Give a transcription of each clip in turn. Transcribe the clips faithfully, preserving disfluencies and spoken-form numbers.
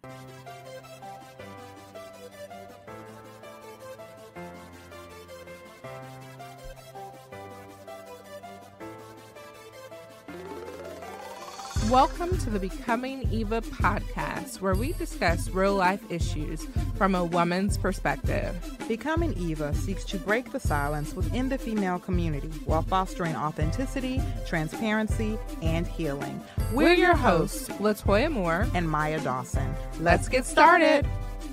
Welcome to the Becoming Eva podcast, where we discuss real-life issues from a woman's perspective. Becoming Eva seeks to break the silence within the female community while fostering authenticity, transparency, and healing. We're your hosts, Latoya Moore and Maya Dawson. Let's get started.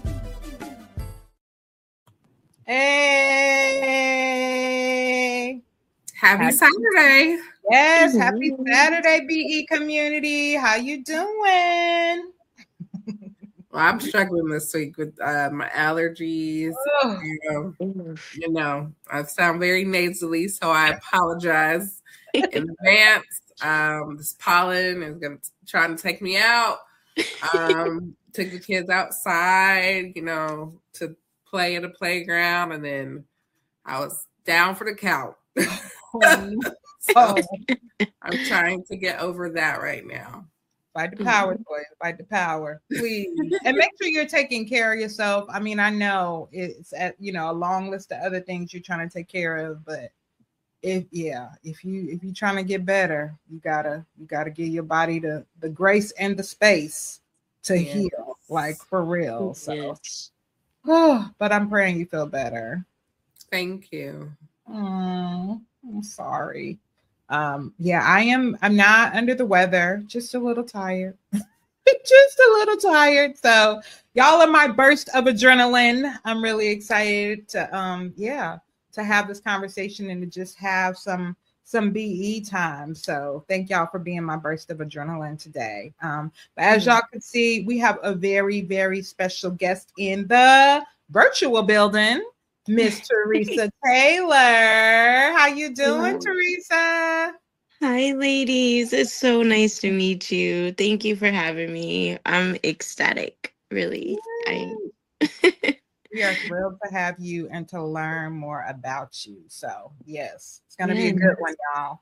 Hey! Happy Saturday. Yes, happy Saturday, B E community. How you doing? Well, I'm struggling this week with uh, my allergies. Oh. You know, you know, I sound very nasally, so I apologize in advance. Um, this pollen is going to try to take me out. Um, took the kids outside, you know, to play at a playground, and then I was down for the count. So oh. I'm trying to get over that right now. Fight the power, boy. Fight the power, please. And make sure you're taking care of yourself. I mean, I know it's at, you know, a long list of other things you're trying to take care of, but if yeah, if you if you're trying to get better, you gotta you gotta give your body the the grace and the space to yes. heal, like for real. So, yes. oh, but I'm praying you feel better. Thank you. Oh, I'm sorry. Um, yeah, I am. I'm not under the weather, just a little tired, just a little tired. So y'all are my burst of adrenaline. I'm really excited to, um, yeah, to have this conversation and to just have some, some B E time. So thank y'all for being my burst of adrenaline today. Um, but as y'all can see, we have a very, very special guest in the virtual building. Miss Teresa Taylor. How you doing, Hello. Teresa? Hi, ladies. It's so nice to meet you. Thank you for having me. I'm ecstatic, really. I We are thrilled to have you and to learn more about you. So, yes, it's going to yeah. be a good one, y'all.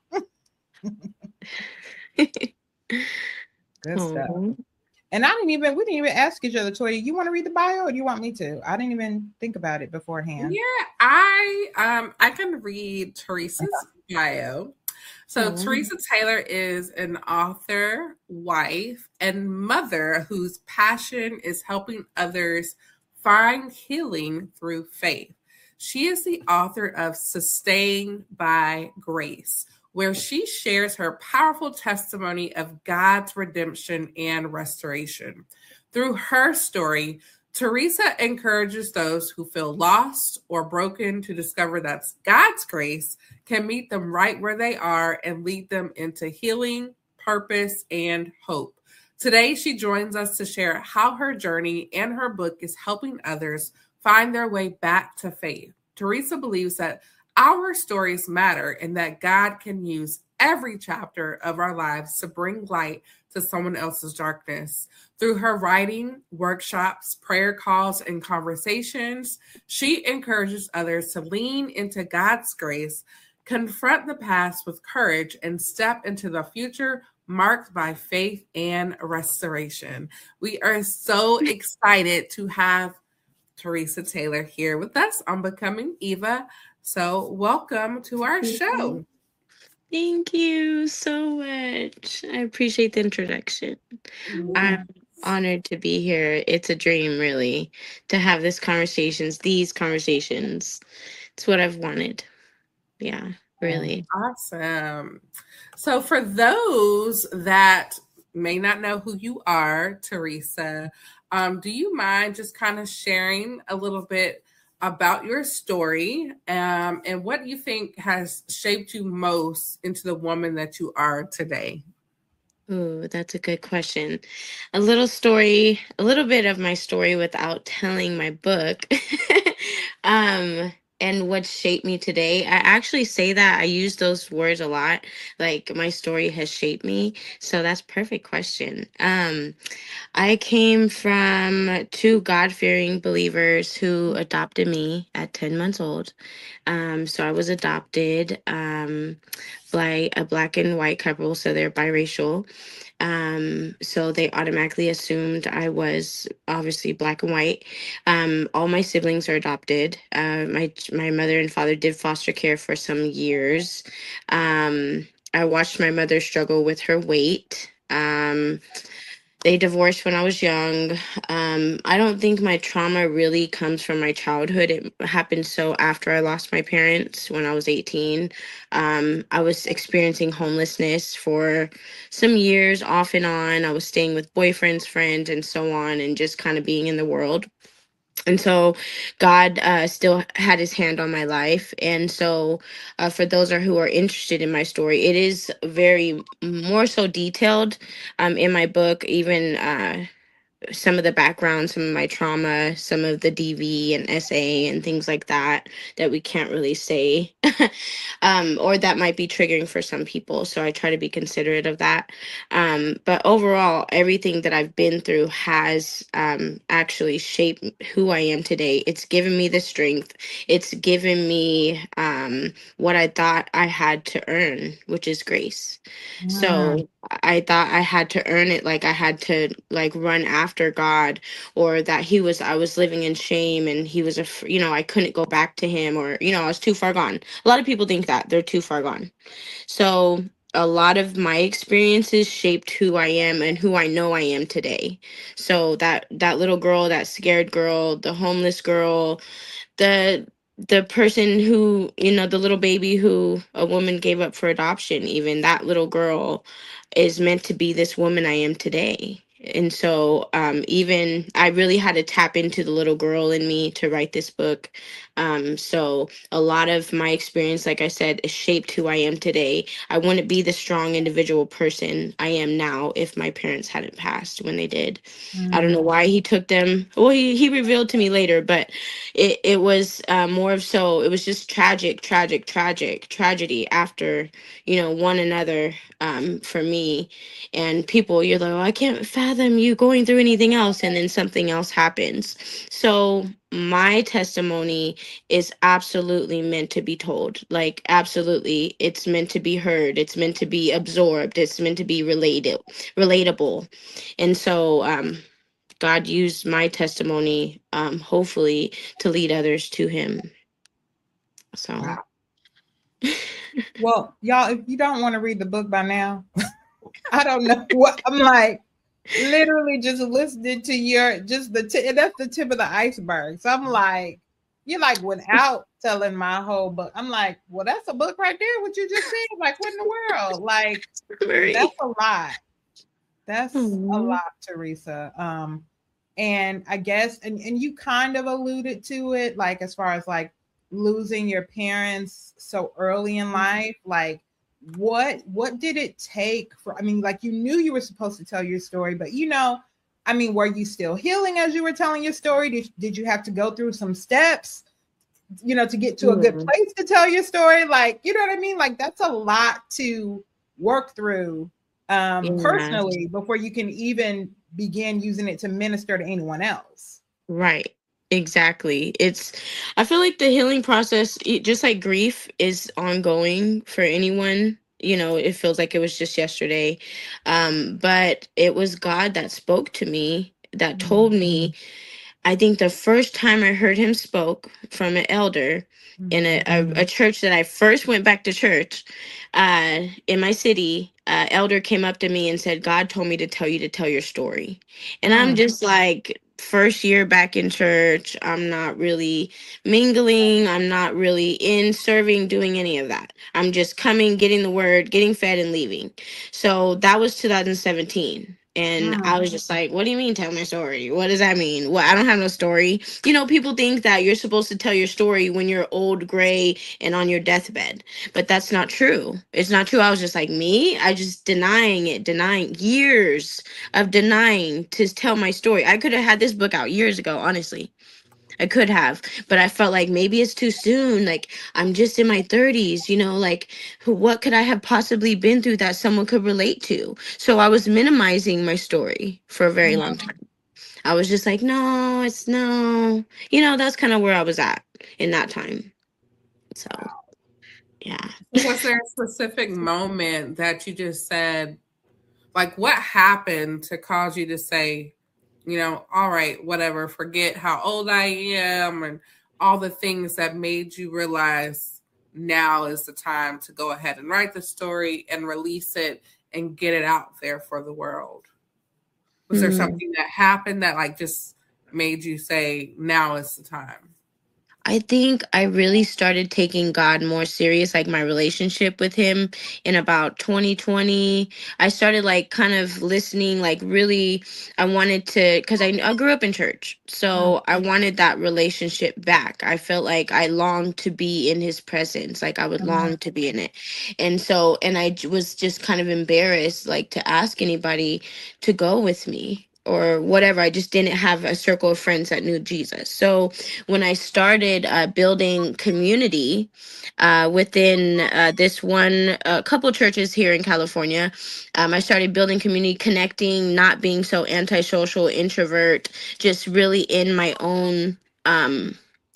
Good Aww. stuff. And I didn't even, we didn't even ask each other, Toya, you want to read the bio or do you want me to? I didn't even think about it beforehand. Yeah, I um I can read Teresa's okay. bio. So mm-hmm. Teresa Taylor is an author, wife, and mother whose passion is helping others find healing through faith. She is the author of Sustained by Grace, where she shares her powerful testimony of God's redemption and restoration. Through her story, Teresa encourages those who feel lost or broken to discover that God's grace can meet them right where they are and lead them into healing, purpose, and hope. Today, she joins us to share how her journey and her book is helping others find their way back to faith. Teresa believes that our stories matter and that God can use every chapter of our lives to bring light to someone else's darkness. Through her writing, workshops, prayer calls, and conversations, she encourages others to lean into God's grace, confront the past with courage, and step into the future marked by faith and restoration. We are so excited to have Teresa Taylor here with us on Becoming Eva. So welcome to our show. Thank you so much. I appreciate the introduction. Yes. I'm honored to be here. It's a dream, really, to have this conversations, these conversations. It's what I've wanted. Yeah, really. Awesome. So for those that may not know who you are, Teresa, um, do you mind just kind of sharing a little bit about your story um, and what you think has shaped you most into the woman that you are today? Oh, that's a good question. A little story, a little bit of my story without telling my book. um, and what shaped me today. I actually say that. I use those words a lot. Like, my story has shaped me. So that's a perfect question. Um, I came from two God-fearing believers who adopted me at ten months old. Um, so I was adopted um, black a black and white couple, so they're biracial. Um, so they automatically assumed I was obviously black and white. Um, all my siblings are adopted. Uh, my my mother and father did foster care for some years. Um, I watched my mother struggle with her weight. Um, they divorced when I was young. Um, I don't think my trauma really comes from my childhood. It happened so after I lost my parents when I was eighteen. Um, I was experiencing homelessness for some years off and on. I was staying with boyfriends, friends, and so on, and just kind of being in the world. And so God uh, still had his hand on my life. And so uh, for those are who are interested in my story, it is very more so detailed um, in my book, even uh, some of the background, some of my trauma, some of the D V and S A and things like that that we can't really say, um, or that might be triggering for some people. So I try to be considerate of that. Um, but overall, everything that I've been through has um, actually shaped who I am today. It's given me the strength. It's given me um, what I thought I had to earn, which is grace. Mm. So I thought I had to earn it, like I had to like run after God, or that he was I was living in shame and he was a fr- you know, I couldn't go back to him, or you know, I was too far gone. A lot of people think that they're too far gone. So a lot of my experiences shaped who I am and who I know I am today. So that that little girl, that scared girl, the homeless girl, the the person who, you know, the little baby who a woman gave up for adoption, even that little girl is meant to be this woman I am today. And so um even I really had to tap into the little girl in me to write this book. Um so a lot of my experience, like I said, is shaped who I am today. I wouldn't be the strong individual person I am now if my parents hadn't passed when they did. I don't know Mm. why he took them. Well, he, he revealed to me later, but it, it was uh, more of so, it was just tragic, tragic, tragic, tragedy after, you know, one another um, for me. And people, you're like, oh, I can't fathom you going through anything else. And then something else happens. So my testimony is absolutely meant to be told. Like, absolutely. It's meant to be heard. It's meant to be absorbed. It's meant to be related, relatable. And so, um, God used my testimony, um, hopefully, to lead others to Him. So, Wow. Well, y'all, if you don't want to read the book by now, I don't know what I'm like. Literally just listening to your just the t- that's the tip of the iceberg. So I'm like, you're like without telling my whole book. I'm like, well, that's a book right there. What you just said, like, what in the world? Like, that's a lot. That's a Aw. lot, Teresa. Um, and I guess, and and you kind of alluded to it, like as far as like losing your parents so early in life, like what what did it take for, I mean, like you knew you were supposed to tell your story, but you know, I mean, were you still healing as you were telling your story? Did, did you have to go through some steps, you know, to get to a good Yeah. place to tell your story? Like, you know what I mean? Like that's a lot to work through um Yeah. personally before you can even begin using it to minister to anyone else. Right. Exactly. It's, I feel like the healing process, it- just like grief, is ongoing for anyone. You know, it feels like it was just yesterday. Um, but it was God that spoke to me, that told me. I think the first time I heard him spoke from an elder in a, a, a church that I first went back to church uh, in my city, uh, elder came up to me and said, God told me to tell you to tell your story. And I'm Mm. just like, first year back in church, I'm not really mingling. I'm not really in serving, doing any of that. I'm just coming, getting the word, getting fed, and leaving. So that was two thousand seventeen. And I Mm. was just like, what do you mean tell my story? What does that mean? Well, I don't have no story. You know, people think that you're supposed to tell your story when you're old, gray, and on your deathbed. But that's not true. It's not true. I was just like, me? I just denying it, denying years of denying to tell my story. I could have had this book out years ago, honestly. I could have, but I felt like maybe it's too soon. Like, I'm just in my thirties, you know, like who- what could I have possibly been through that someone could relate to? So I was minimizing my story for a very long time. I was just like, no, it's no. You know, that's kind of where I was at in that time. So, Yeah. Was there a specific moment that you just said, like, what happened to cause you to say, you know, all right, whatever, forget how old I am and all the things that made you realize now is the time to go ahead and write the story and release it and get it out there for the world? Was there Hmm. something that happened that like just made you say, now is the time? I think I really started taking God more serious, like my relationship with him in about twenty twenty. I started like kind of listening, like really, I wanted to, because I, I grew up in church. So I wanted that relationship back. I felt like I longed to be in his presence, like I would long to be in it. And so, and I j- was just kind of embarrassed, like to ask anybody to go with me or whatever. I just didn't have a circle of friends that knew Jesus. So when I started uh, building community uh, within uh, this one uh, couple churches here in California, um, I started building community, connecting, not being so antisocial, introvert, just really in my own. Um,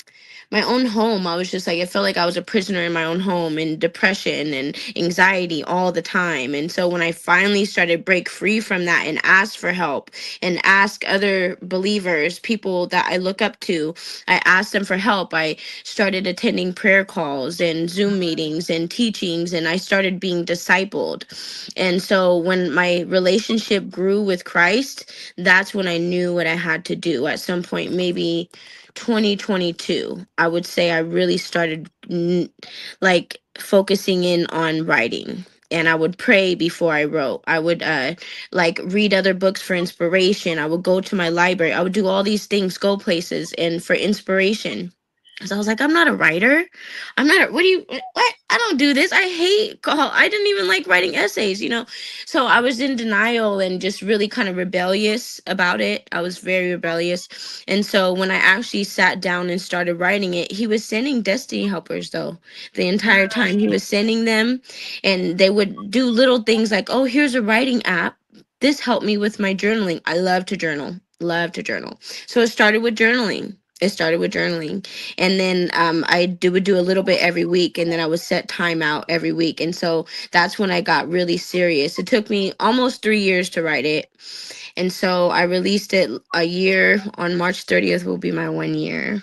my own home. I was just like, it felt like I was a prisoner in my own home, and depression and anxiety all the time. And so when I finally started break free from that and ask for help and ask other believers, people that I look up to, I asked them for help. I started attending prayer calls and Zoom meetings and teachings, and I started being discipled. And so when my relationship grew with Christ, that's when I knew what I had to do. At some point, maybe twenty twenty-two, I would say I really started n- like focusing in on writing. And I would pray before I wrote. I would uh like read other books for inspiration. I would go to my library. I would do all these things, go places and for inspiration. So I was like, I'm not a writer. I'm not a, what do you, what? I don't do this. I hate, call. I didn't even like writing essays, you know? So I was in denial and just really kind of rebellious about it. I was very rebellious. And so when I actually sat down and started writing it, he was sending destiny helpers though. The entire time he was sending them, and they would do little things like, oh, here's a writing app. This helped me with my journaling. I love to journal, love to journal. So it started with journaling. It started with journaling. And then um, I do, would do a little bit every week. And then I would set time out every week. And so that's when I got really serious. It took me almost three years to write it. And so I released it a year. On March thirtieth will be my one year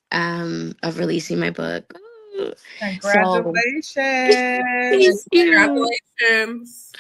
um, of releasing my book. Ooh. So thank Congratulations. you. Congratulations.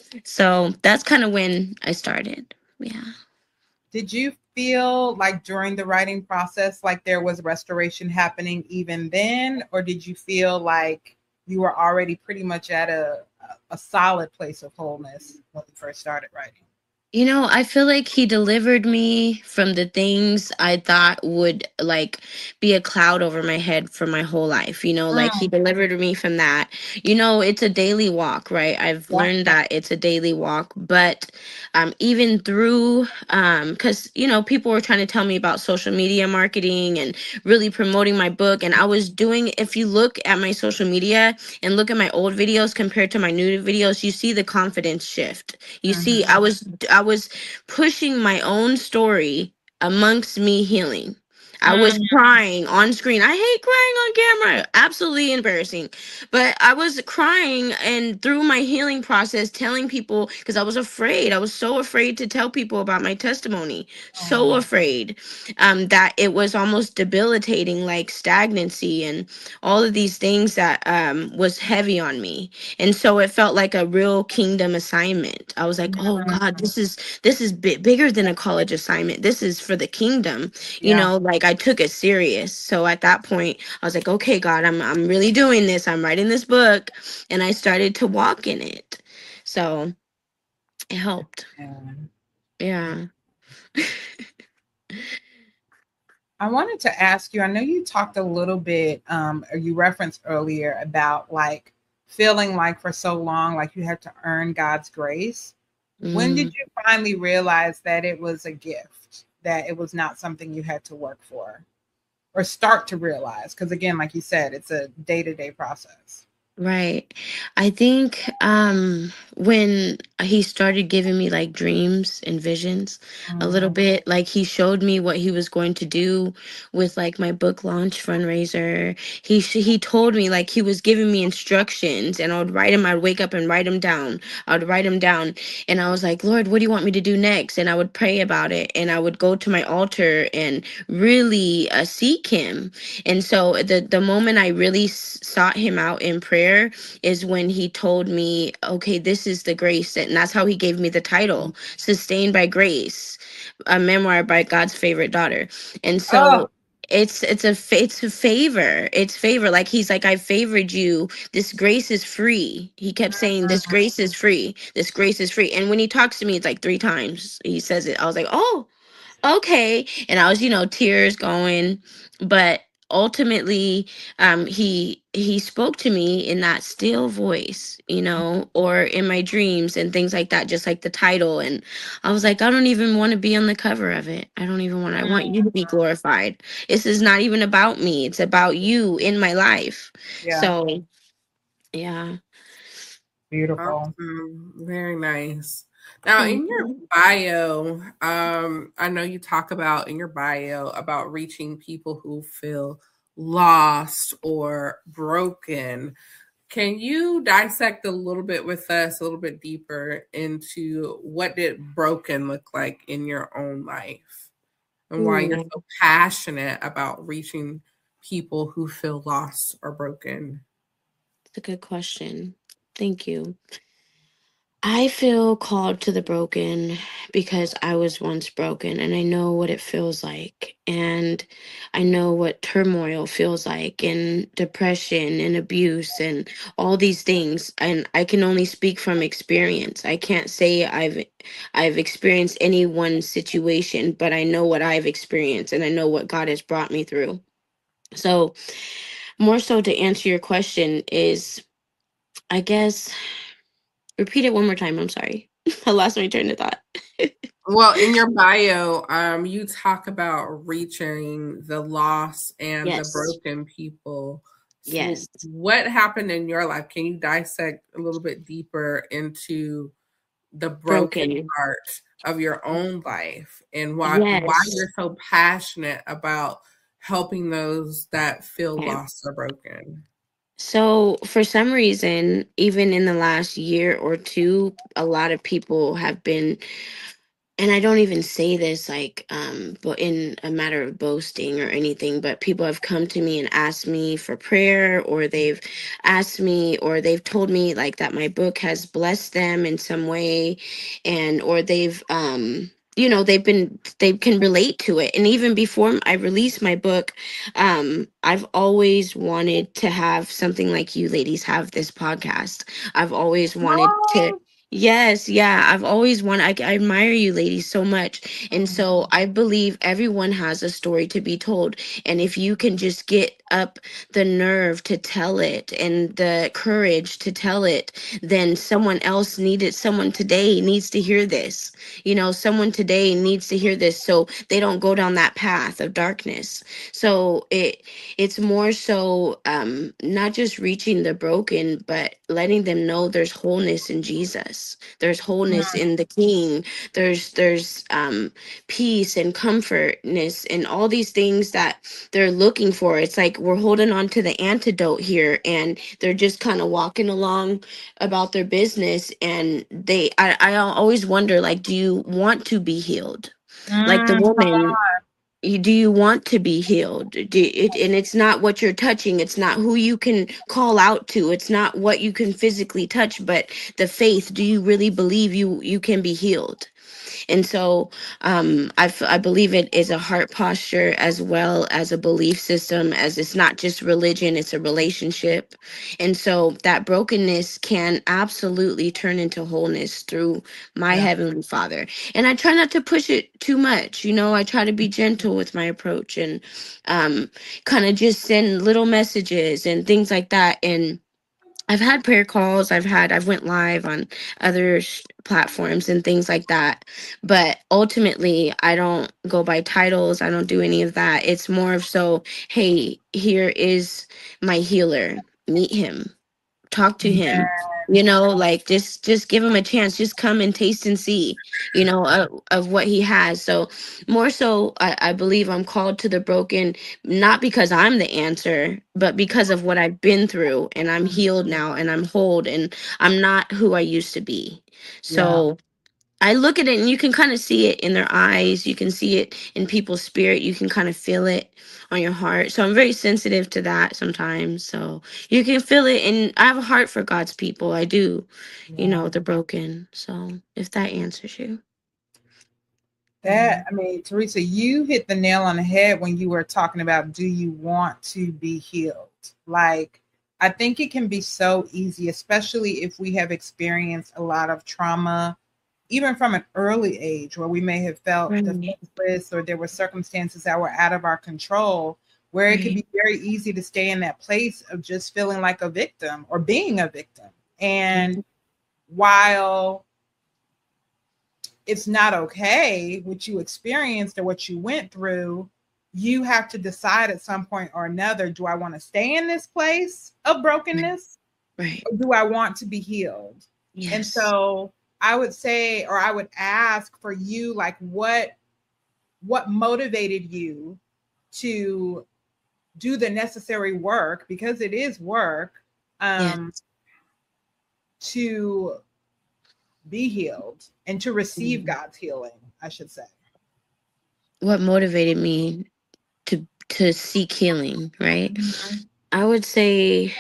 So that's kind of when I started. Yeah. Did you feel like during the writing process, like there was restoration happening even then? Or did you feel like you were already pretty much at a, a solid place of wholeness when you first started writing? You know, I feel like he delivered me from the things I thought would like be a cloud over my head for my whole life. You know, like he Mm, delivered me from that. You know, it's a daily walk, right? I've yeah. learned that it's a daily walk, but um even through um cuz you know, people were trying to tell me about social media marketing and really promoting my book, and I was doing, if you look at my social media and look at my old videos compared to my new videos, you see the confidence shift. You see, I Mhm. was I was pushing my own story amongst me healing. I was Mm, crying on screen. I hate crying on camera. Absolutely embarrassing. But I was crying and through my healing process telling people, because I was afraid. I was so afraid to tell people about my testimony. So oh, afraid um, that it was almost debilitating, like stagnancy and all of these things that um, was heavy on me. And so it felt like a real kingdom assignment. I was like, oh mm, God, this is this is bi- bigger than a college assignment. This is for the kingdom. You yeah. know, like I took it serious. So at that point, I was like, okay, God, I'm I'm really doing this. I'm writing this book, and I started to walk in it. So it helped. Yeah. Yeah. I wanted to ask you, I know you talked a little bit, um, or you referenced earlier about like feeling like for so long, like you had to earn God's grace. When did Mm. you finally realize that it was a gift, that it was not something you had to work for or start to realize? Because again, like you said, it's a day to day process. Right. I think um when he started giving me like dreams and visions a little Mhm. bit. Like he showed me what he was going to do with like my book launch fundraiser. He sh- he told me like he was giving me instructions, and I would write them. I'd wake up and write them down. I would write them down, and I was like, Lord, what do you want me to do next? And I would pray about it, and I would go to my altar and really uh, seek him. And so the the moment I really s- sought him out in prayer is when he told me, okay, this is the grace. And that's how he gave me the title, Sustained by Grace, a memoir by God's favorite daughter. And Oh, so it's it's a fa- it's a favor. It's favor. Like he's like, I favored you. This grace is free. He kept saying, this grace is free. This grace is free. And when he talks to me, it's like three times he says it. I was like, oh, okay. And I was, you know, tears going, but ultimately um he he spoke to me in that still voice, you know, or in my dreams and things like that, just like the title. And I was like, I don't even want to be on the cover of it. I don't even want to. I want you to be glorified. This is not even about me. It's about you in my life. yeah, So yeah. beautiful. Awesome. Very nice. Now, Thank in your you. bio, um, I know you talk about in your bio about reaching people who feel lost or broken. Can you dissect a little bit with us, a little bit deeper into what did broken look like in your own life and why you're Ooh, so passionate about reaching people who feel lost or broken? that's a good question. Thank you. I feel called to the broken because I was once broken, and I know what it feels like. And I know what turmoil feels like, and depression and abuse and all these things. And I can only speak from experience. I can't say I've I've experienced any one situation, but I know what I've experienced, and I know what God has brought me through. So, more so to answer your question is, I guess, repeat it one more time. I'm sorry. I lost my train of thought. Well, in your bio, um, you talk about reaching the lost and the Yes. broken people. So, Yes. what happened in your life? Can you dissect a little bit deeper into the broken Broken. part of your own life and why why Yes. you're so passionate about helping those that feel Okay. lost or broken? So, for some reason, even in the last year or two, a lot of people have been, and I don't even say this like um but in a matter of boasting or anything, but people have come to me and asked me for prayer, or they've asked me, or they've told me like that my book has blessed them in some way, and or they've um you know, they've been, they can relate to it. And even before I released my book, um I've always wanted to have something like you ladies have this podcast. I've always wanted to. Oh, Yes, yeah. I've always wanted, I, I admire you ladies so much. And so I believe everyone has a story to be told. And if you can just get up the nerve to tell it and the courage to tell it, then someone else needed, someone today needs to hear this. You know, someone today needs to hear this so they don't go down that path of darkness. So it it's more so um not just reaching the broken, but letting them know there's wholeness in Jesus. There's wholeness in the King. There's there's um peace and comfortness and all these things that they're looking for. It's like we're holding on to the antidote here, and they're just kind of walking along about their business. And they I, I always wonder, like, do you want to be healed? Like the mm, come woman, you, do you want to be healed? Do it, and it's not what you're touching, it's not who you can call out to, it's not what you can physically touch, but the faith. Do you really believe you you can be healed? And so um, I, f- I believe it is a heart posture as well as a belief system, as it's not just religion, it's a relationship. And so that brokenness can absolutely turn into wholeness through my yeah. Heavenly Father. And I try not to push it too much. You know, I try to be gentle with my approach, and um, kind of just send little messages and things like that. And I've had prayer calls. I've had, I've went live on other sh- platforms and things like that. But ultimately, I don't go by titles. I don't do any of that. It's more of so, hey, here is my healer. Meet him. Talk to Yeah. him. you know, like just just give him a chance, just come and taste and see, you know, of, of what he has. So more so I, I believe I'm called to the broken, not because I'm the answer, but because of what I've been through, and I'm healed now and I'm whole and I'm not who I used to be. Yeah. So I look at it and you can kind of see it in their eyes. You can see it in people's spirit. You can kind of feel it on your heart. So I'm very sensitive to that sometimes. So you can feel it. And I have a heart for God's people. I do, you know, Yeah. the broken. So if that answers you. That, I mean, Teresa, you hit the nail on the head when you were talking about, do you want to be healed? Like, I think it can be so easy, especially if we have experienced a lot of trauma, even from an early age, where we may have felt Right. defenseless or there were circumstances that were out of our control, where it could be very easy to stay in that place of just feeling like a victim or being a victim. And mm-hmm. while it's not okay what you experienced or what you went through, you have to decide at some point or another, do I want to stay in this place of brokenness? Right. Or do I want to be healed? Yes. And so I would say, or I would ask for you, like, what, what motivated you to do the necessary work, because it is work, um, yes. to be healed and to receive mm-hmm. God's healing, I should say. What motivated me to to seek healing, right? Mm-hmm. I would say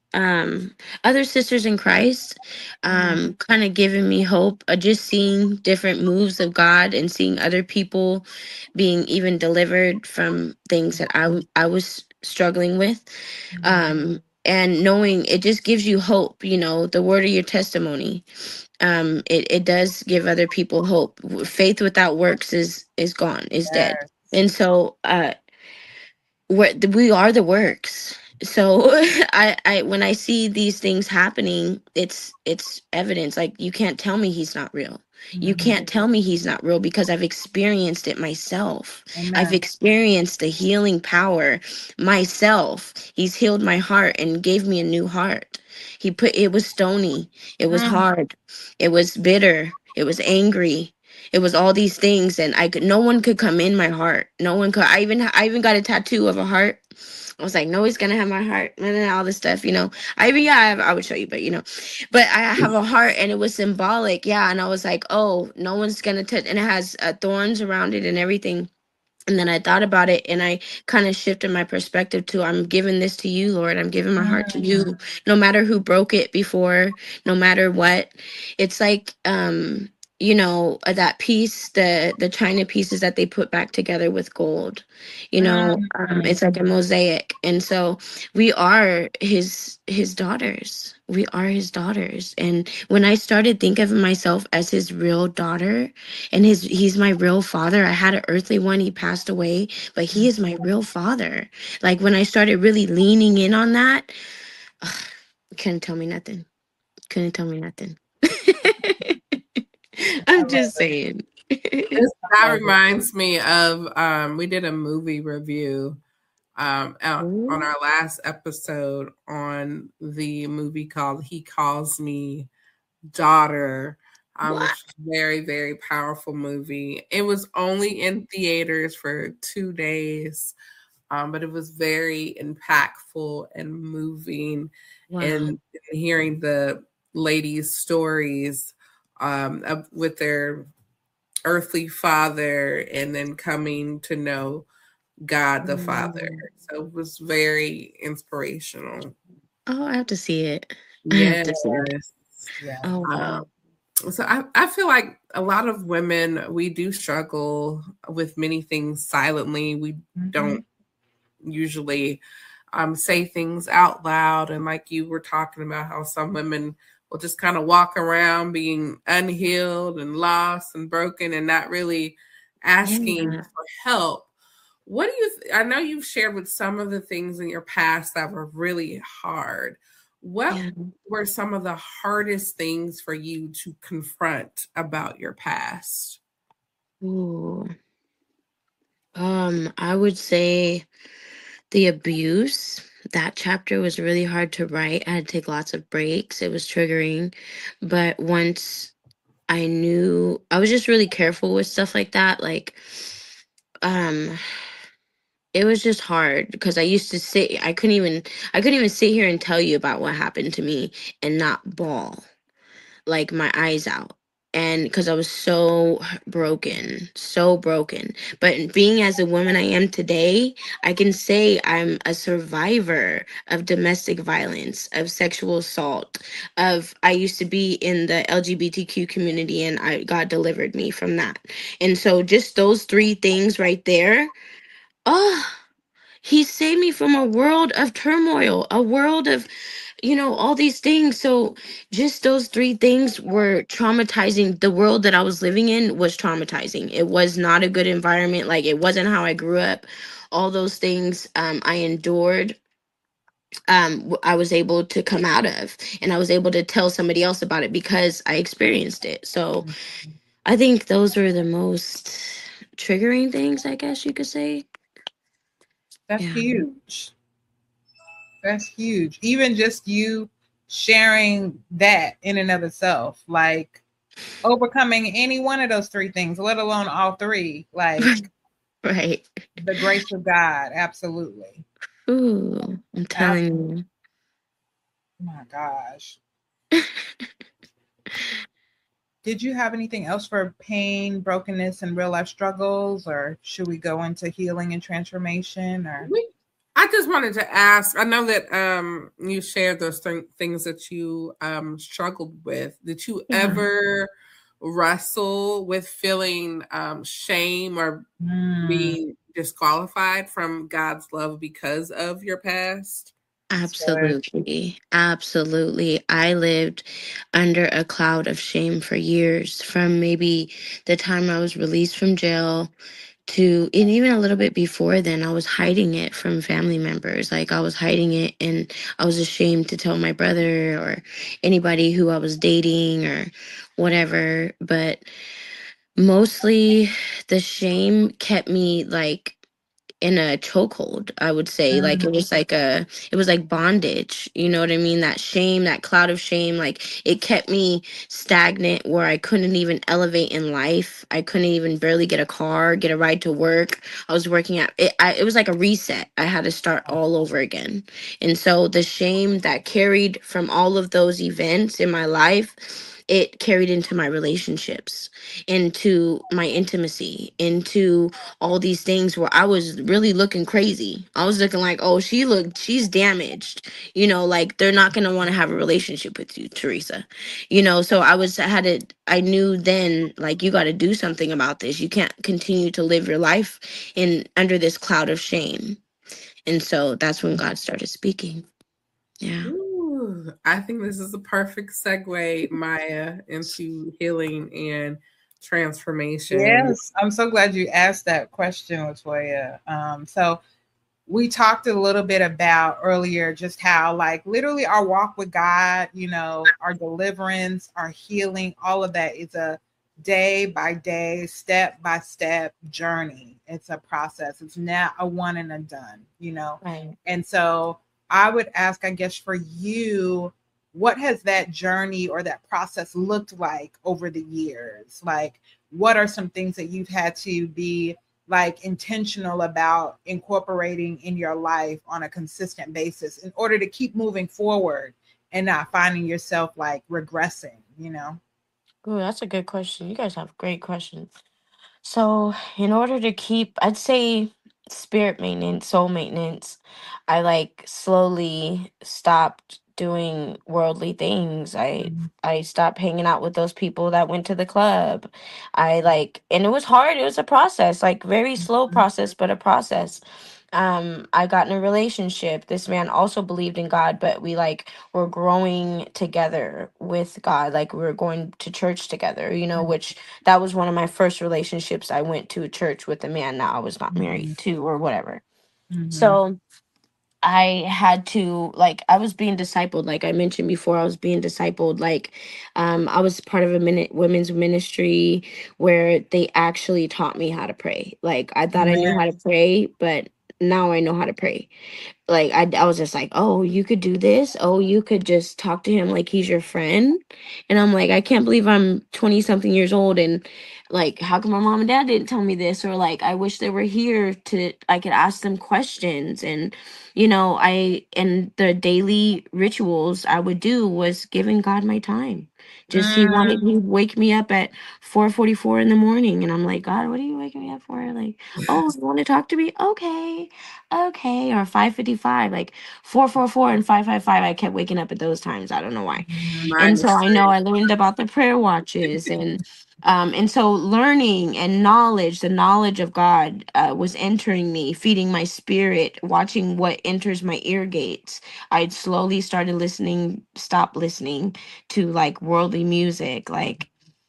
um other sisters in Christ, um mm-hmm. kind of giving me hope, uh, just seeing different moves of God and seeing other people being even delivered from things that I I was struggling with. Mm-hmm. Um and knowing it just gives you hope, you know, the word of your testimony. Um, it, it does give other people hope. Faith without works is is gone, is yes. dead. And so uh we're, we are the works. So I, I when I see these things happening, it's it's evidence. Like, you can't tell me he's not real. Mm-hmm. You can't tell me he's not real, because I've experienced it myself. Amen. I've experienced the healing power myself. He's healed my heart and gave me a new heart. He put, it was stony, it was mm-hmm. hard, it was bitter, it was angry. It was all these things, and I could, no one could come in my heart. No one could. I even, I even got a tattoo of a heart. I was like, no one's gonna have my heart, and all this stuff, you know. I even, yeah, I, I would show you, but you know, but I have a heart, and it was symbolic, yeah. And I was like, oh, no one's gonna touch, and it has uh, thorns around it and everything. And then I thought about it, and I kind of shifted my perspective to, I'm giving this to you, Lord. I'm giving my heart to you, no matter who broke it before, no matter what. It's like, um, you know, that piece, the the china pieces that they put back together with gold, you know, um, it's like a mosaic. And so we are his his daughters. We are his daughters. And when I started thinking of myself as his real daughter, and his he's my real father, I had an earthly one, he passed away, but he is my real father. Like, when I started really leaning in on that, ugh, couldn't tell me nothing. Couldn't tell me nothing. I'm just saying. That reminds me of, um, we did a movie review um, out, on our last episode on the movie called He Calls Me Daughter, um, which was a very, very powerful movie. It was only in theaters for two days, um, but it was very impactful and moving. Wow. And, and hearing the ladies' stories um, of, with their earthly father, and then coming to know God the mm. Father. So it was very inspirational. Oh, I have to see it. Yes. See it. Yeah. Oh, wow. Um, so I, I feel like a lot of women, we do struggle with many things silently. We mm-hmm. don't usually um, say things out loud. And like you were talking about, how some women will just kind of walk around being unhealed and lost and broken and not really asking yeah. for help. What do you, th- I know you've shared with some of the things in your past that were really hard. What yeah. were some of the hardest things for you to confront about your past? Ooh. Um, I would say the abuse, that chapter was really hard to write. I had to take lots of breaks. It was triggering. But once I knew, I was just really careful with stuff like that. Like, um, it was just hard because I used to sit, I couldn't even, I couldn't even sit here and tell you about what happened to me and not bawl, like my eyes out. And because I was so broken, so broken. But being as a woman I am today, I can say I'm a survivor of domestic violence, of sexual assault, of I used to be in the L G B T Q community and I God delivered me from that. And so just those three things right there, oh, he saved me from a world of turmoil, a world of, you know, all these things. So just those three things were traumatizing. The world that I was living in was traumatizing. It was not a good environment. Like, it wasn't how I grew up. All those things um, I endured, um, w- I was able to come out of, and I was able to tell somebody else about it because I experienced it. So I think those were the most triggering things, I guess you could say. That's Yeah. huge. That's huge. Even just you sharing that in and of itself, like overcoming any one of those three things, let alone all three, like Right. the grace of God. Absolutely. Ooh, I'm telling Oh my gosh. you. Did you have anything else for pain, brokenness, and real life struggles, or should we go into healing and transformation? Or We, I just wanted to ask. I know that um, you shared those th- things that you um, struggled with. Did you Yeah. ever wrestle with feeling um, shame or Mm, being disqualified from God's love because of your past? that's good. Absolutely. Absolutely. I lived under a cloud of shame for years, from maybe the time I was released from jail to, and even a little bit before then, I was hiding it from family members. Like, I was hiding it and I was ashamed to tell my brother or anybody who I was dating or whatever. But mostly the shame kept me like in a chokehold, I would say. Like, it Mm, was like a it was like bondage, you know what I mean? That shame, that cloud of shame, like, it kept me stagnant where I couldn't even elevate in life. I couldn't even barely get a car, get a ride to work. I was working at it, I, it was like a reset. I had to start all over again. And so the shame that carried from all of those events in my life, it carried into my relationships, into my intimacy, into all these things where I was really looking crazy. I was looking like, oh, she looked, she's damaged. You know, like, they're not gonna want to have a relationship with you, Teresa. You know, so I was I had to I knew then, like, you got to do something about this. You can't continue to live your life in under this cloud of shame. And so that's when God started speaking. Yeah. Ooh, I think this is a perfect segue, Maya, into healing and transformation. yes, I'm so glad you asked that question, Latoya. Um, so we talked a little bit about earlier just how, like, literally our walk with God, you know, our deliverance, our healing, all of that is a day by day, step by step journey. It's a process. It's not a one and a done, you know. Right. And so I would ask, I guess, for you, what has that journey or that process looked like over the years? Like, what are some things that you've had to be like intentional about incorporating in your life on a consistent basis in order to keep moving forward and not finding yourself like regressing, you know? Ooh, that's a good question. You guys have great questions. So, in order to keep, I'd say, spirit maintenance, soul maintenance, I like slowly stopped doing worldly things. I Mhm. I stopped hanging out with those people that went to the club. I like, and it was hard. It was a process, like, very slow process, but a process. Um, I got in a relationship. This man also believed in God, but we like were growing together with God. Like, we were going to church together, you know, which that was one of my first relationships. I went to a church with a man that I was not married to or whatever. Mhm. So I had to, like, I was being discipled, like I mentioned before. I was being discipled. Like, um, I was part of a minute women's ministry where they actually taught me how to pray. Like, I thought I knew how to pray, but now I know how to pray. Like I, I was just like, oh, you could do this. Oh, you could just talk to him like he's your friend. And I'm like, I can't believe I'm twenty something years old, and like, how come my mom and dad didn't tell me this? Or like, I wish they were here to, I could ask them questions. And you know, I and the daily rituals I would do was giving God my time. Just he wanted Mm. he wake me up at four forty-four in the morning, and I'm like, God, what are you waking me up for? Like, oh, you want to talk to me? Okay, okay. Or five fifty-five, like four four four and five five five. I kept waking up at those times. I don't know why. And Mine so is I know three. I learned about the prayer watches, and um and so learning and knowledge, the knowledge of God uh, was entering me, feeding my spirit, watching what enters my ear gates. I'd slowly started listening, stop listening to like worldly music, like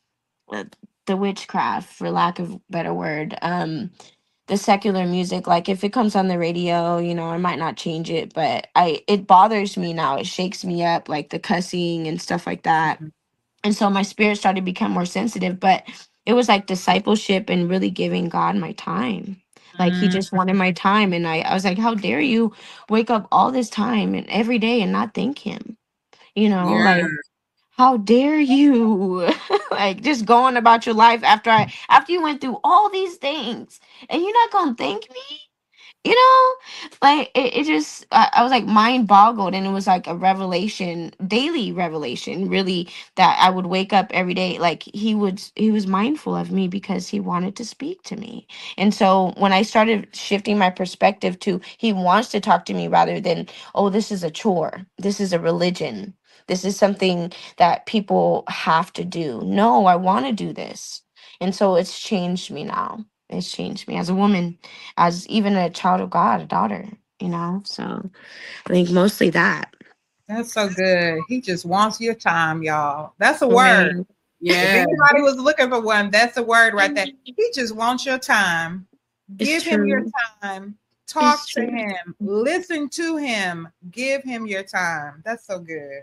uh, the witchcraft, for lack of better word. Um the secular music, like if it comes on the radio, you know, I might not change it, but I it bothers me now. It shakes me up, like the cussing and stuff like that. And so my spirit started to become more sensitive, but it was like discipleship and really giving God my time. Like he Mm. just wanted my time, and I, I was like, how dare you wake up all this time and every day and not thank him? You know, Yeah. like how dare you like just going about your life after I after you went through all these things, and you're not gonna thank me? You know, like it, it just I, I was like mind boggled, and it was like a revelation, daily revelation, really, that I would wake up every day like he would he was mindful of me because he wanted to speak to me. And so when I started shifting my perspective to he wants to talk to me rather than, oh, this is a chore, this is a religion, this is something that people have to do. No, I want to do this. And so it's changed me now. It's changed me as a woman, as even a child of God, a daughter, you know? So I think mostly that. That's so good. He just wants your time, y'all. That's a word. Right. If Yeah. anybody was looking for one, that's a word right there. He just wants your time. It's Give him your true. time. It's Talk to true. him. Listen to him. Give him your time. That's so good.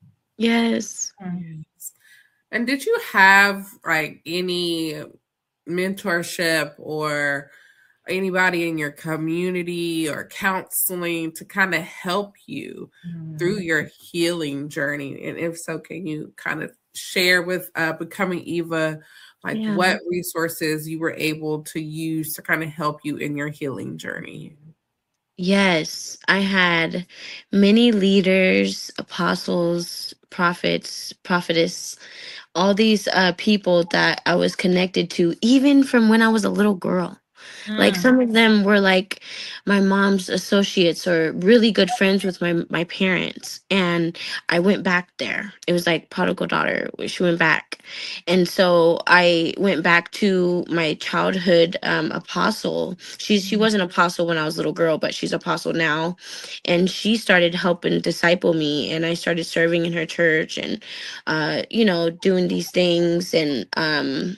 Yes. Yes. And did you have like any mentorship or anybody in your community or counseling to kind of help you Mm. through your healing journey? And if so, can you kind of share with uh, Becoming Eva, like Yeah. what resources you were able to use to kind of help you in your healing journey? Yes, I had many leaders, apostles, prophets, prophetess, all these uh, people that I was connected to, even from when I was a little girl. Like Mm. some of them were like my mom's associates or really good friends with my my parents. And I went back there. It was like prodigal daughter. She went back. And so I went back to my childhood um, apostle. She's she was an apostle when I was a little girl, but she's apostle now. And she started helping disciple me, and I started serving in her church, and uh, you know, doing these things. And um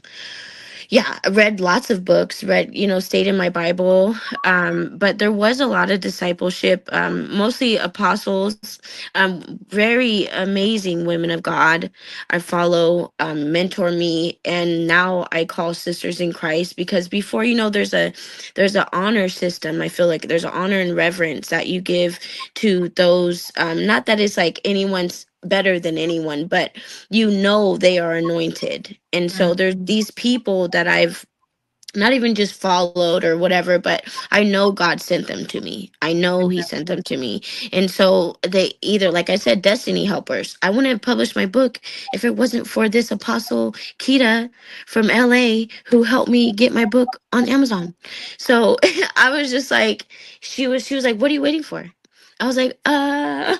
yeah, I read lots of books, read, you know, stayed in my Bible. Um, but there was a lot of discipleship, um, mostly apostles, um, very amazing women of God. I follow, um, mentor me, and now I call sisters in Christ, because before, you know, there's a there's an honor system. I feel like there's an honor and reverence that you give to those, um, not that it's like anyone's better than anyone, but you know they are anointed. And so there's these people that I've not even just followed or whatever, but I know God sent them to me. I know he sent them to me. And so they either, like I said, destiny helpers. I wouldn't have published my book if it wasn't for this apostle Kita from L A who helped me get my book on Amazon. So I was just like, she was she was like, what are you waiting for? I was like, uh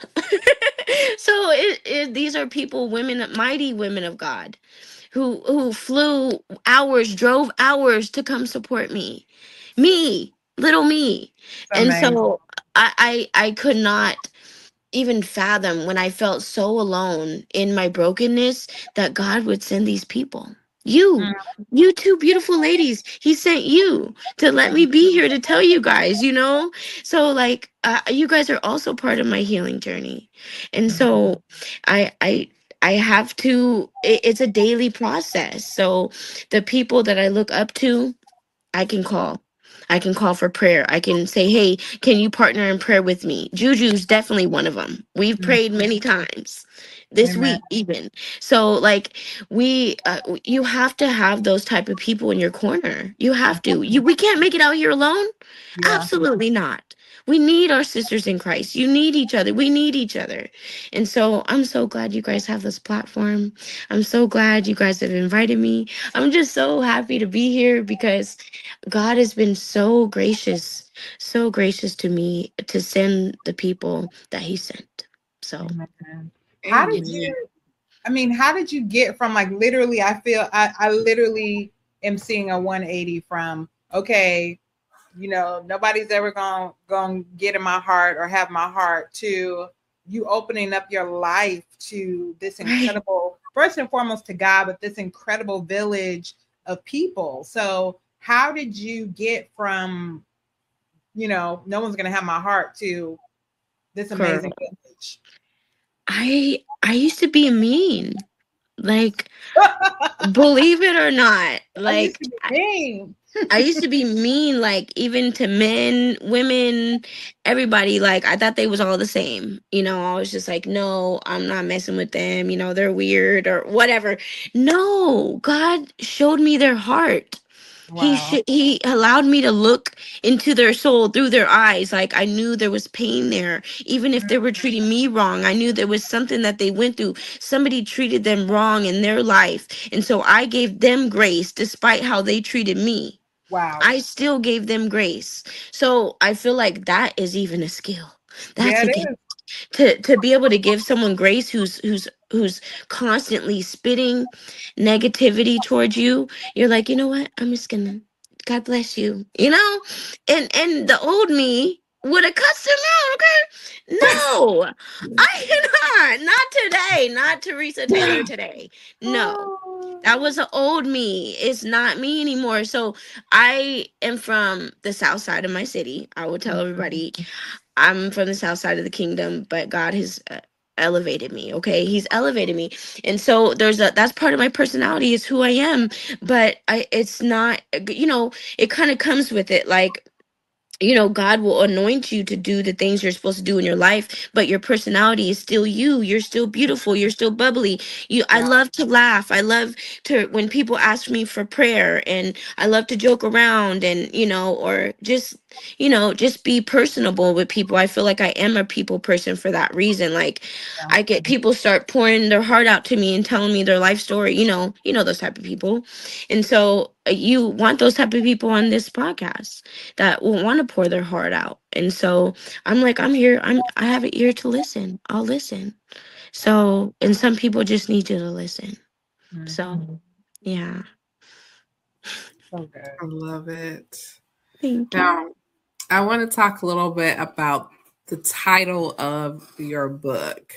so it, it, these are people, women, mighty women of God, who who flew hours, drove hours to come support me, me, little me. And Amazing. so I, I I could not even fathom when I felt so alone in my brokenness that God would send these people. You, Mm. you two beautiful ladies, he sent you to let me be here to tell you guys, you know? So like, uh, you guys are also part of my healing journey. And so I, I, I have to, it, it's a daily process. So the people that I look up to, I can call. I can call for prayer. I can say, hey, can you partner in prayer with me? Juju's definitely one of them. We've prayed many times this Amen. week even. So like we uh, you have to have those type of people in your corner. You have to. You we can't make it out here alone. Yeah. Absolutely not. We need our sisters in Christ. You need each other. We need each other. And so I'm so glad you guys have this platform. I'm so glad you guys have invited me. I'm just so happy to be here because God has been so gracious, so gracious to me to send the people that he sent. So Amen. How did you, I mean, how did you get from like literally, I feel I, I literally am seeing a one eighty from, okay, you know, nobody's ever gonna gonna get in my heart or have my heart, to you opening up your life to this incredible, right. first and foremost to God, but this incredible village of people. So how did you get from, you know, no one's gonna have my heart to this amazing Girl. village? I I used to be mean. Like believe it or not, like I used to be mean. I used to be mean, like even to men, women, everybody. Like I thought they was all the same. You know, I was just like, no, I'm not messing with them. You know, they're weird or whatever. No, God showed me their heart. Wow. He sh- he allowed me to look into their soul through their eyes. Like I knew there was pain there. Even if they were treating me wrong, I knew there was something that they went through. Somebody treated them wrong in their life. And so I gave them grace despite how they treated me. Wow. I still gave them grace. So I feel like that is even a skill. That's yeah, a gift. To to be able to give someone grace who's who's who's constantly spitting negativity towards you, you're like, you know what? I'm just gonna, God bless you, you know? And and the old me would have cussed him out, okay? No, I cannot. Not today. Not Teresa Taylor today. No. That was an old me. It's not me anymore. So I am from the south side of my city. I will tell everybody I'm from the south side of the kingdom, but God has uh, elevated me. Okay, he's elevated me. And so there's a, that's part of my personality, is who I am. But I, it's not, you know, it kind of comes with it. Like, you know, God will anoint you to do the things you're supposed to do in your life, but your personality is still you. You're still beautiful. You're still bubbly. You, I love to laugh. I love to, when people ask me for prayer, and I love to joke around and, you know, or just, you know, just be personable with people. I feel like I am a people person for that reason. Like Yeah. I get people start pouring their heart out to me and telling me their life story, you know, you know, those type of people. And so uh, you want those type of people on this podcast that will want to pour their heart out. And so I'm like, I'm here. I'm I have an ear to listen. I'll listen. So, and some people just need you to listen. Mm-hmm. So yeah. So good. I love it. Thank you. Now, I want to talk a little bit about the title of your book,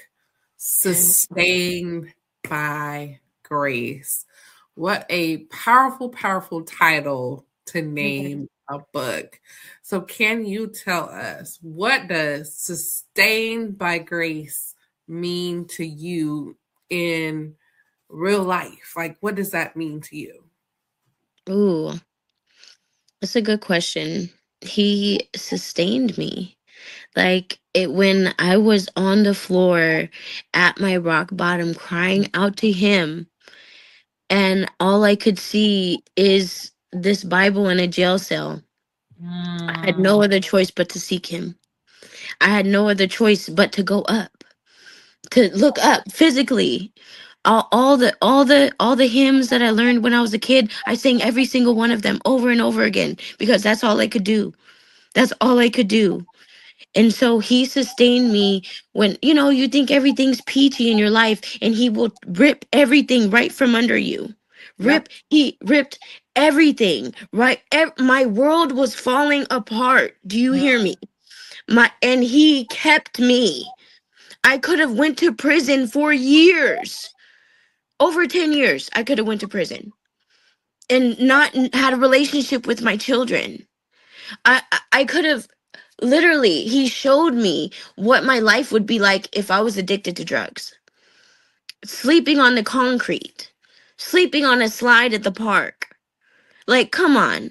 Sustained by Grace. What a powerful, powerful title to name a book. So can you tell us, what does Sustained by Grace mean to you in real life? Like, what does that mean to you? Ooh, that's a good question. He sustained me. Like it, when I was on the floor at my rock bottom crying out to him, and all I could see is this Bible in a jail cell. Mm. I had no other choice but to seek him. I had no other choice but to go up, to look up physically. All, all the all the all the hymns that I learned when I was a kid, I sang every single one of them over and over again, because that's all I could do. That's all I could do. And so he sustained me when, you know, you think everything's peachy in your life, and he will rip everything right from under you. Rip, yep. He ripped everything, right? Ev- my world was falling apart. Do you hear me? My and he kept me. I could have went to prison for years. Over ten years, I could have went to prison and not had a relationship with my children. I I could have, literally, he showed me what my life would be like if I was addicted to drugs. Sleeping on the concrete, sleeping on a slide at the park. Like, come on.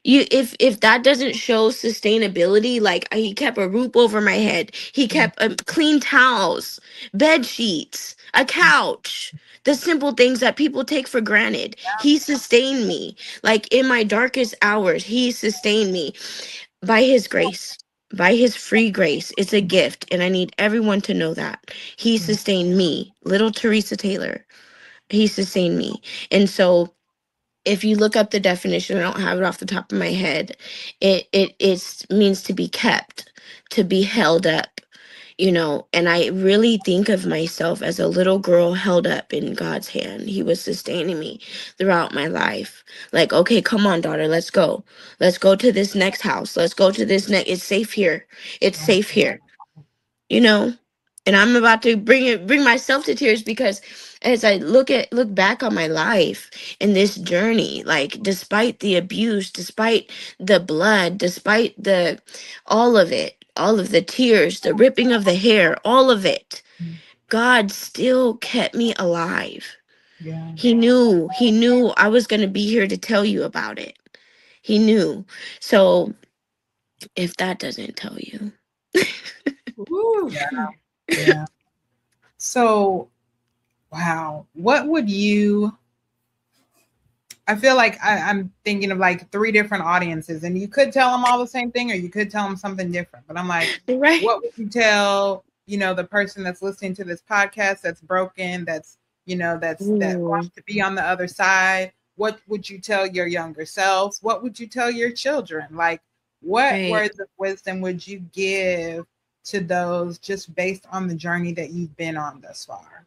You if if that doesn't show sustainability, like he kept a roof over my head, he kept um, clean towels, bed sheets, a couch, the simple things that people take for granted. He sustained me. Like in my darkest hours, he sustained me by his grace, by his free grace. It's a gift, and I need everyone to know that. He sustained me, little Teresa Taylor. He sustained me. And so if you look up the definition, I don't have it off the top of my head. It it it's means to be kept, to be held up, you know. And I really think of myself as a little girl held up in God's hand. He was sustaining me throughout my life. Like, okay, come on, daughter, let's go. Let's go to this next house. Let's go to this next. It's safe here. It's safe here. You know. And I'm about to bring it bring myself to tears because as I look at look back on my life and this journey, like despite the abuse, despite the blood, despite the all of it, all of the tears, the ripping of the hair, all of it, God still kept me alive. Yeah. He knew, he knew I was going to be here to tell you about it. He knew. So if that doesn't tell you. Woo. Yeah. Yeah. So, wow. What would you, I feel like I, I'm thinking of like three different audiences, and you could tell them all the same thing, or you could tell them something different. But I'm like, Right. what would you tell, you know, the person that's listening to this podcast that's broken, that's, you know, that's that Ooh. wants to be on the other side? What would you tell your younger selves? What would you tell your children? Like, what Right. words of wisdom would you give to those just based on the journey that you've been on thus far?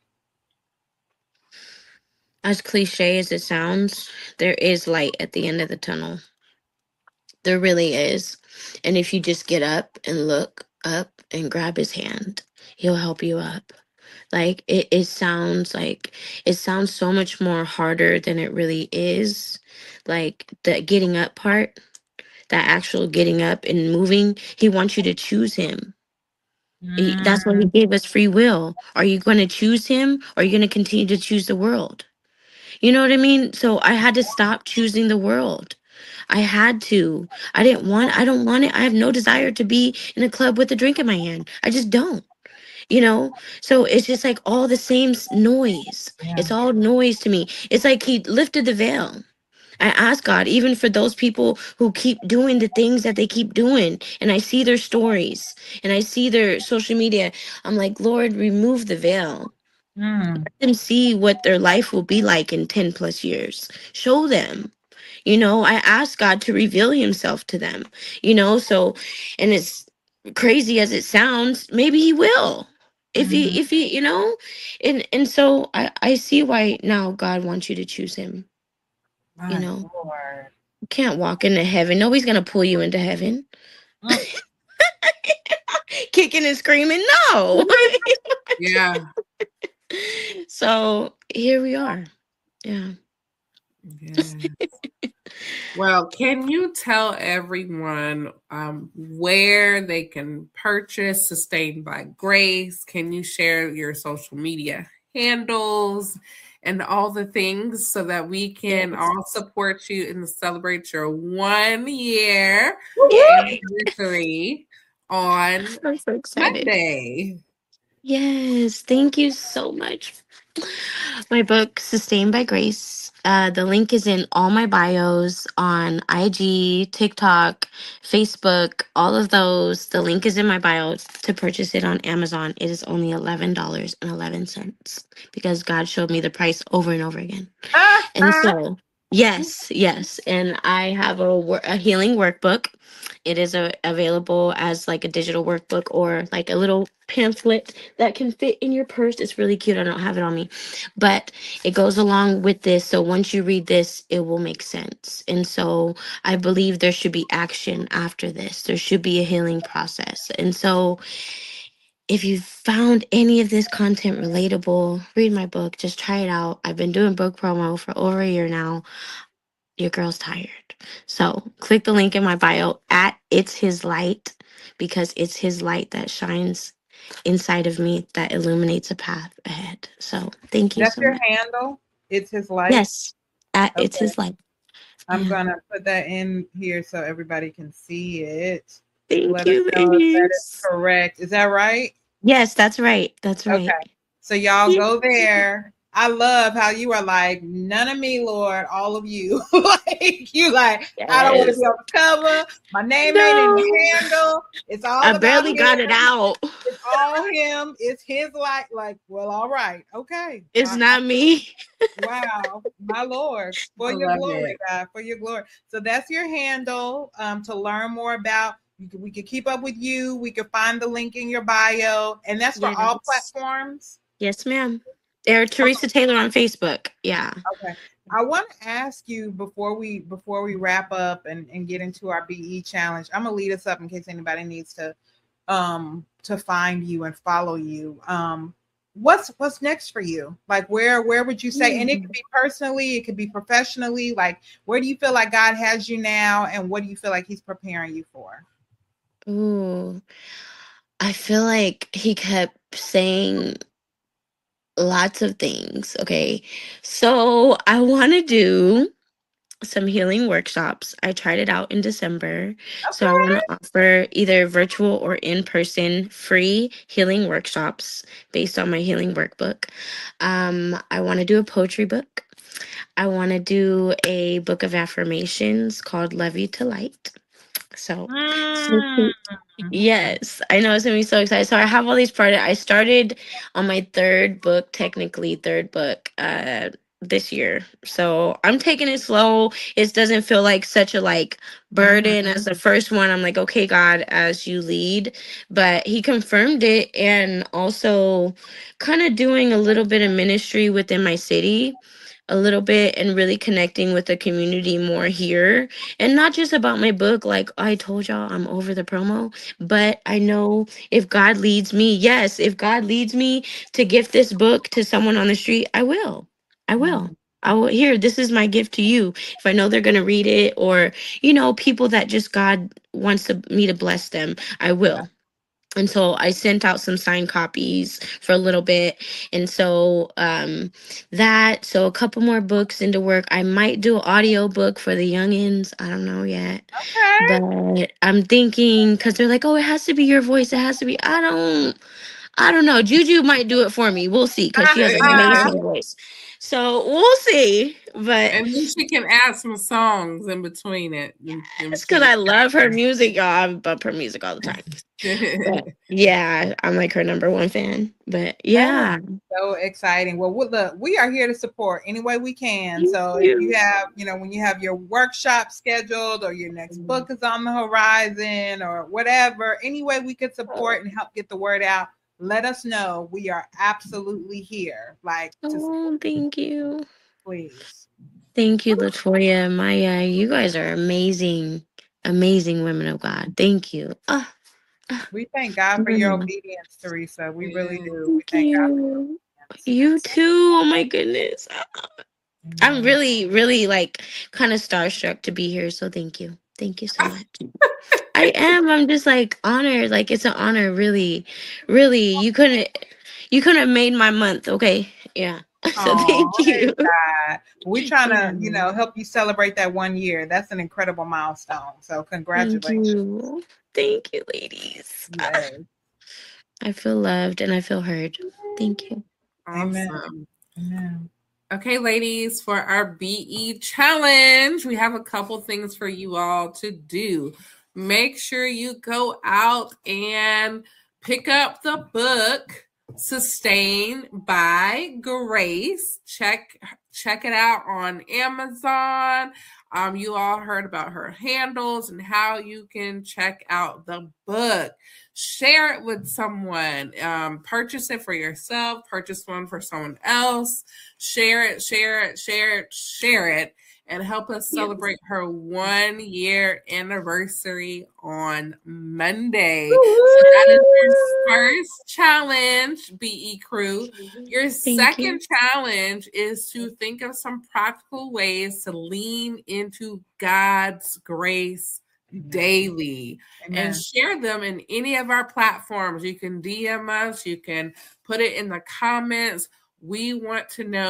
As cliche as it sounds, there is light at the end of the tunnel. There really is. And if you just get up and look up and grab his hand, he'll help you up. Like it, it sounds like it sounds so much more harder than it really is. Like the getting up part, that actual getting up and moving, he wants you to choose him. He- That's why he gave us free will. Are you going to choose him or are you going to continue to choose the world? You know what I mean? So I had to stop choosing the world. I had to. I didn't want, I don't want it. I have no desire to be in a club with a drink in my hand. I just don't, you know? So it's just like all the same s- noise. Yeah. It's all noise to me. It's like he lifted the veil. I ask God, even for those people who keep doing the things that they keep doing, and I see their stories and I see their social media, I'm like, Lord, remove the veil. Mm. Let them see what their life will be like in ten plus years. Show them. You know, I ask God to reveal himself to them, you know, so, and it's crazy as it sounds, maybe he will. If he, Mhm. if he, you know, and and so I I see why now God wants you to choose him. My You know, Lord. you can't walk into heaven. Nobody's gonna pull you into heaven. Mm. Kicking and screaming, no. Yeah. So here we are. Yeah. Yes. Well, can you tell everyone um, where they can purchase Sustained by Grace? Can you share your social media handles and all the things so that we can Yes. all support you and celebrate your one year Yay! anniversary on I'm so excited. Monday? Yes, thank you so much. My book, Sustained by Grace. Uh, the link is in all my bios on I G, TikTok, Facebook, all of those. The link is in my bio to purchase it on Amazon. It is only eleven dollars and eleven cents because God showed me the price over and over again. Ah, And ah. so, yes, yes. And I have a, wor- a healing workbook. It is a, available as like a digital workbook or like a little pamphlet that can fit in your purse. It's really cute. I don't have it on me, but it goes along with this. So once you read this, it will make sense. And so I believe there should be action after this. There should be a healing process. And so if you found any of this content relatable, read my book. Just try it out. I've been doing book promo for over a year now. Your girl's tired. So click the link in my bio at It's His Light because it's His light that shines inside of me that illuminates a path ahead. So thank you That's so your much. handle. It's His light. Yes, at It's Okay. His Light. I'm Yeah. gonna put that in here so everybody can see it. Thank Let us you, know if that is ladies. correct. Is that right? Yes, that's right. That's Okay. right. So y'all Yeah. go there. I love how you are like, none of me, Lord, all of you. Like you like, I don't want to Yes. be on the cover. My name ain't in No. the handle. It's all I about barely him. got it out. It's all him. It's his life. Like, well, all right. Okay. It's I, not me. Wow, my Lord, for I your love glory, it. God, for your glory. So that's your handle um, to learn more about. You can, we can keep up with you. We can find the link in your bio, and that's for all Yes. platforms. Yes, ma'am. Or Teresa Taylor on Facebook. Yeah. Okay. I want to ask you before we before we wrap up and, and get into our B E challenge. I'm gonna lead us up in case anybody needs to um to find you and follow you. Um what's what's next for you? Like where where would you say, and it could be personally, it could be professionally, like where do you feel like God has you now and what do you feel like he's preparing you for? Ooh. I feel like he kept saying lots of things. Okay. So I want to do some healing workshops. I tried it out in December. So I want Okay. to offer either virtual or in person free healing workshops based on my healing workbook. Um, I want to do a poetry book. I want to do a book of affirmations called Love You to Light. So, so Mm. yes, I know it's gonna be so exciting. So I have all these projects. I started on my third book, technically third book, uh, this year. So I'm taking it slow. It doesn't feel like such a like burden Mhm. as the first one. I'm like, okay, God, as you lead. But he confirmed it, and also kind of doing a little bit of ministry within my city. A little bit and really connecting with the community more here, and not just about my book. Like I told y'all, I'm over the promo, but I know if God leads me, yes, if God leads me to gift this book to someone on the street, I will. I will. I will. Here, this is my gift to you. If I know they're going to read it, or, you know, people that just God wants to, me to bless them, I will. And so I sent out some signed copies for a little bit. And so um that, so a couple more books into work. I might do an audio book for the youngins. I don't know yet. Okay. But I'm thinking, because they're like, oh, it has to be your voice. It has to be. I don't, I don't know. Juju might do it for me. We'll see, because she has an amazing voice. So we'll see. But And then she can add some songs in between it. In, in it's because between I love her music, y'all. I bump her music all the time. But it. yeah, I'm like her number one fan. But yeah. So exciting. Well, we look, we are here to support any way we can. Thank So if you you. have, you know, when you have your workshop scheduled or your next book is on the horizon or whatever, any way we could support and help get the word out, let us know. We are absolutely here. Like to support, Oh, thank you. please. Thank you, Latoya, Maya. You guys are amazing, amazing women of God. Thank you. Ah, ah, We thank God for your mm, obedience, Teresa. We really Yeah. do. We thank thank God for your you. obedience. You too. Oh my goodness. I'm Amen. really, really like kind of starstruck to be here. So thank you. Thank you so much. I am. I'm just like honored. Like it's an honor, really, really. You couldn't, you couldn't have made my month. Okay, yeah. So Oh, thank you. God. We're trying Yeah. to, you know, help you celebrate that one year. That's an incredible milestone. So Thank congratulations. you. Thank you, ladies. Ah, Yes. I feel loved and I feel heard. Thank you. Amen. Awesome. Amen. Okay, ladies, for our B E challenge, we have a couple things for you all to do. Make sure you go out and pick up the book Sustained by Grace. Check check it out on Amazon. Um, you all heard about her handles and how you can check out the book. Share it with someone. Um, purchase it for yourself. Purchase one for someone else. Share it, share it, share it, share it, and help us celebrate her one year anniversary on Monday. So that is your first challenge, B E crew. Your Thank you. second challenge is to think of some practical ways to lean into God's grace daily. Amen. And share them in any of our platforms. You can D M us, you can put it in the comments. We want to know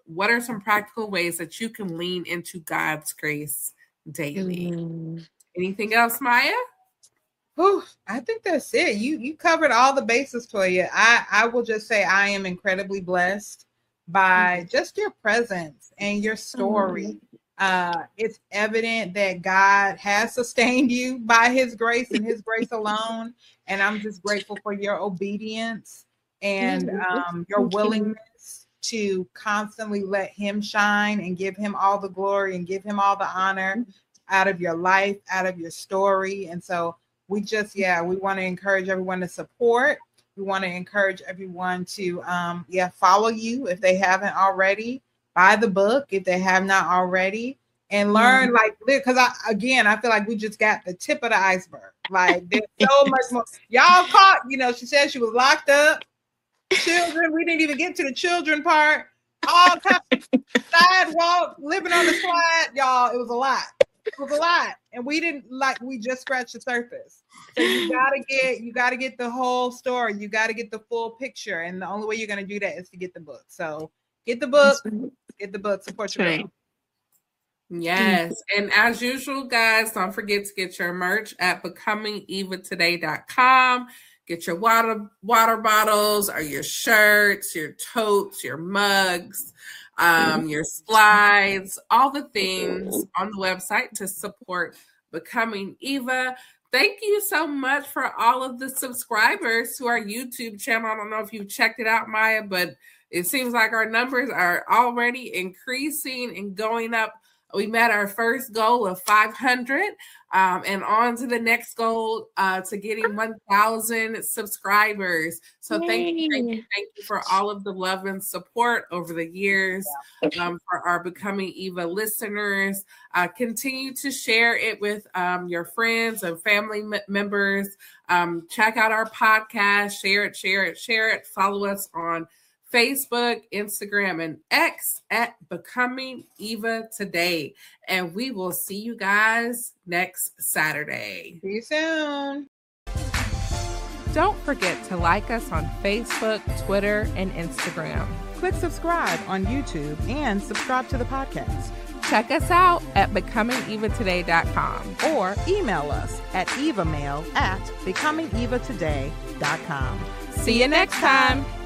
what are some practical ways that you can lean into God's grace daily? Mm-hmm. Anything else, Maya? Oh, I think that's it. You you covered all the bases, Toya. I, I will just say I am incredibly blessed by mm-hmm. just your presence and your story. Mm-hmm. Uh, it's evident that God has sustained you by his grace and his grace alone. And I'm just grateful for your obedience and um, your willingness to constantly let him shine and give him all the glory and give him all the honor out of your life, out of your story. And so we just, yeah, we want to encourage everyone to support. We want to encourage everyone to, um, yeah, follow you if they haven't already. Buy the book if they have not already, and learn, mm-hmm. like, because I again I feel like we just got the tip of the iceberg. Like there's so much more. Y'all caught, you know, she said she was locked up. Children, we didn't even get to the children part. All kinds of sidewalk, living on the slide, y'all. It was a lot. It was a lot, and we didn't like. We just scratched the surface. So you gotta get, you gotta get the whole story. You gotta get the full picture, and the only way you're gonna do that is to get the book. So get the book. Get the book, support your girl. Yes. And as usual, guys, don't forget to get your merch at becoming eva today dot com. Get your water water bottles or your shirts, your totes, your mugs, um, your slides, all the things on the website to support Becoming Eva. Thank you so much for all of the subscribers to our YouTube channel. I don't know if you checked it out, Maya, but it seems like our numbers are already increasing and going up. We met our first goal of five hundred um, and on to the next goal uh, to getting one thousand subscribers. So thank you, thank you, thank you for all of the love and support over the years um, for our Becoming Eva listeners. Uh, continue to share it with um, your friends and family m- members. Um, check out our podcast, share it, share it, share it. Follow us on Facebook, Instagram, and X at Becoming Eva Today. And we will see you guys next Saturday. See you soon. Don't forget to like us on Facebook, Twitter, and Instagram. Click subscribe on YouTube and subscribe to the podcast. Check us out at becoming eva today dot com or email us at evamail at becoming eva today dot com. See you next time.